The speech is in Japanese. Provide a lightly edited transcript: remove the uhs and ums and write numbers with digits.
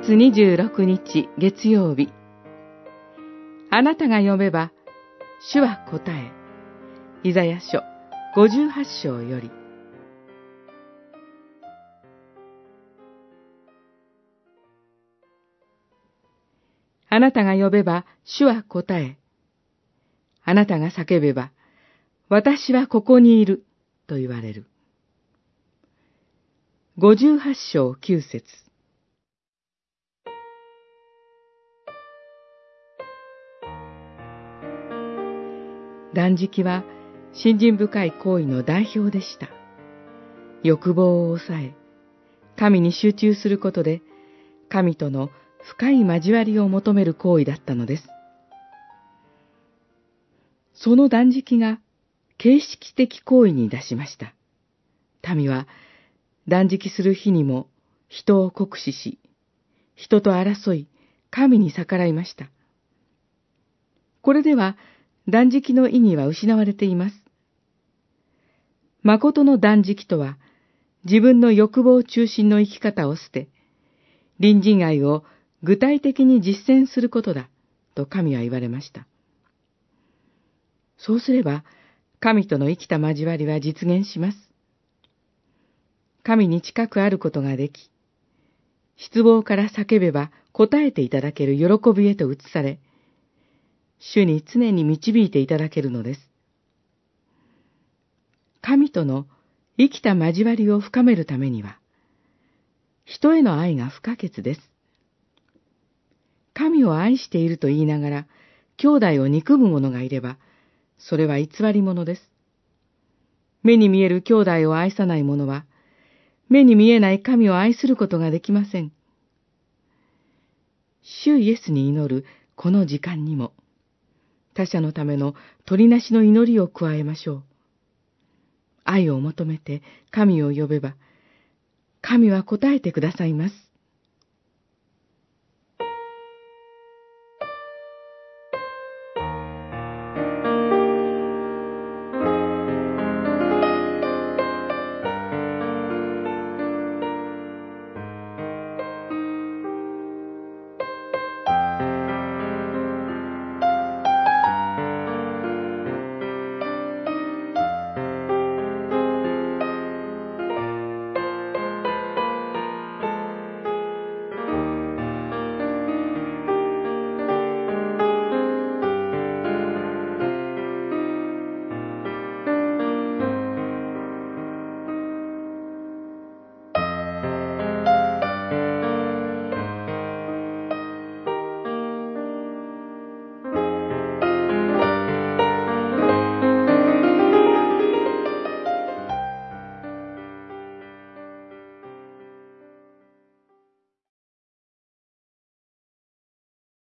月26日月曜日。あなたが呼べば、主は答え。イザヤ書58章より。あなたが呼べば、主は答え。あなたが叫べば、私はここにいる、と言われる。58章9節。断食は信心深い行為の代表でした。欲望を抑え、神に集中することで、神との深い交わりを求める行為だったのです。その断食が形式的行為に出しました。民は断食する日にも人を酷使し、人と争い、神に逆らいました。これでは断食の意義は失われています。誠の断食とは、自分の欲望中心の生き方を捨て、隣人愛を具体的に実践することだ、と神は言われました。そうすれば、神との生きた交わりは実現します。神に近くあることができ、失望から叫べば答えていただける喜びへと移され、主に常に導いていただけるのです。神との生きた交わりを深めるためには、人への愛が不可欠です。神を愛していると言いながら、兄弟を憎む者がいれば、それは偽り者です。目に見える兄弟を愛さない者は、目に見えない神を愛することができません。主イエスに祈るこの時間にも、他者のための取りなしの祈りを加えましょう。愛を求めて神を呼べば、神は答えてくださいます。